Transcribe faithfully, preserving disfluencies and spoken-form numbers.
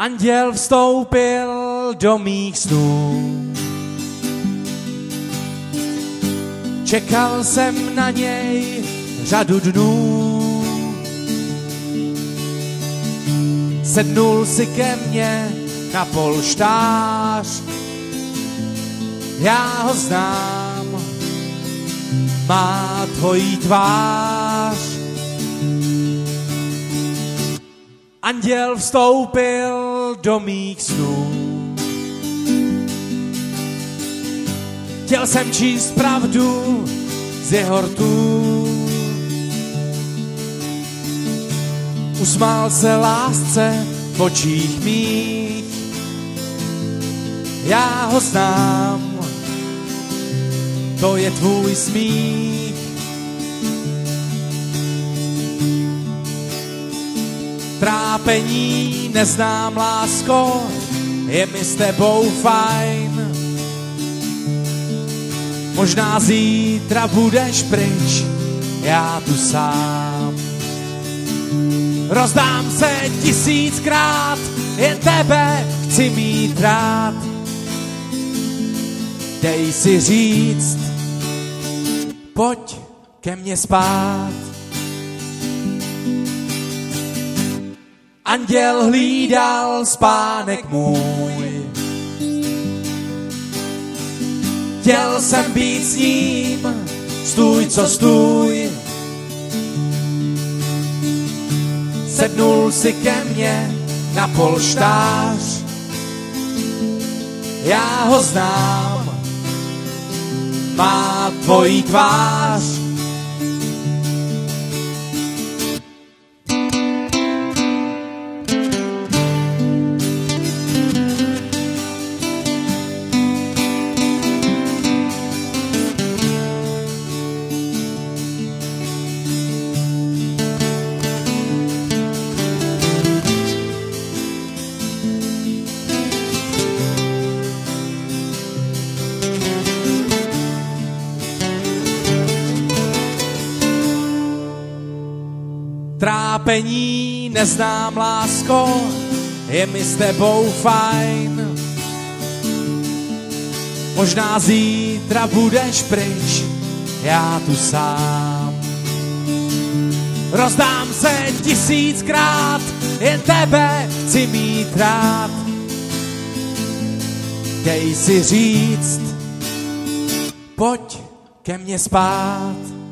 Anděl vstoupil do mých snů. Čekal jsem na něj řadu dnů. Sednul si ke mně na polštář. Já ho znám, má tvojí tvář. Anděl vstoupil do mých snů. Chtěl jsem číst pravdu z jeho rtů. Usmál se lásce v očích mých. Já ho znám, to je tvůj smích. Trápení neznám, lásko, je mi s tebou fajn. Možná zítra budeš pryč, já tu sám. Rozdám se tisíckrát, jen tebe chci mít rád. Dej si říct, pojď ke mně spát. Anděl hlídal spánek můj. Chtěl jsem být s ním, stůj co stůj. Sednul si ke mně na polštář. Já ho znám, má tvojí tvář. Trápení neznám, lásko, je mi s tebou fajn. Možná zítra budeš pryč, já tu sám. Rozdám se tisíckrát, jen tebe chci mít rád. Dej si říct, pojď ke mně spát.